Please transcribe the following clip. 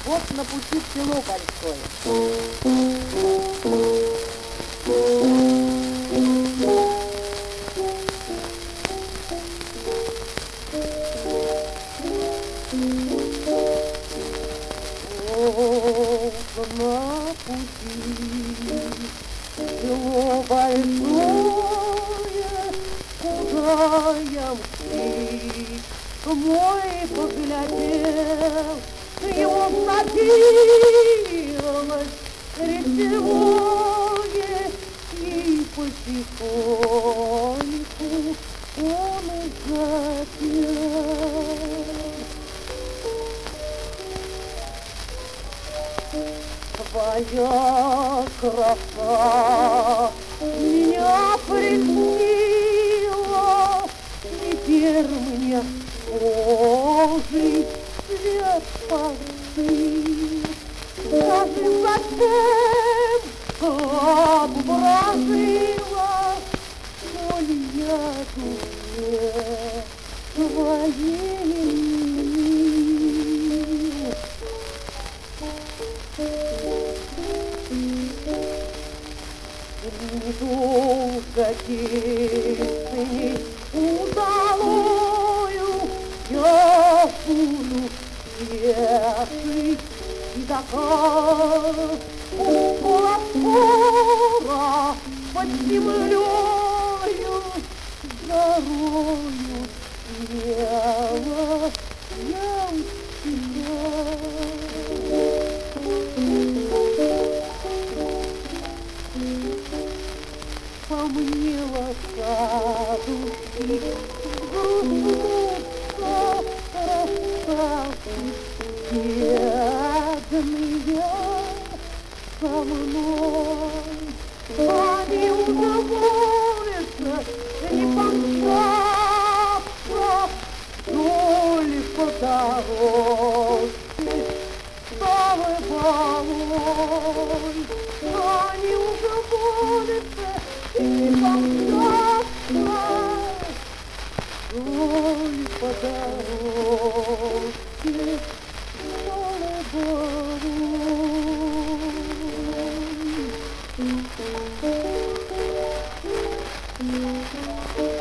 Вот на пути в село большое. Вот на пути село большое, куда я мчись, мой поглядел, его садилось речевое, и потихоньку он укатил. Твоя краса меня приснила, теперь мне Божий свет постыл. Скажи, зачем обворожила, коли я душе твоей мил? Иду за песней удалою, я буду вешать и такая скоро под землею горою смело я у тебя. Помнила саду и грустнутся расставки бедные со мной. Они удовольствия не помчатся вдоль по дороге старой балой. Они удовольствия не помчатся вдоль по дороге старой балой.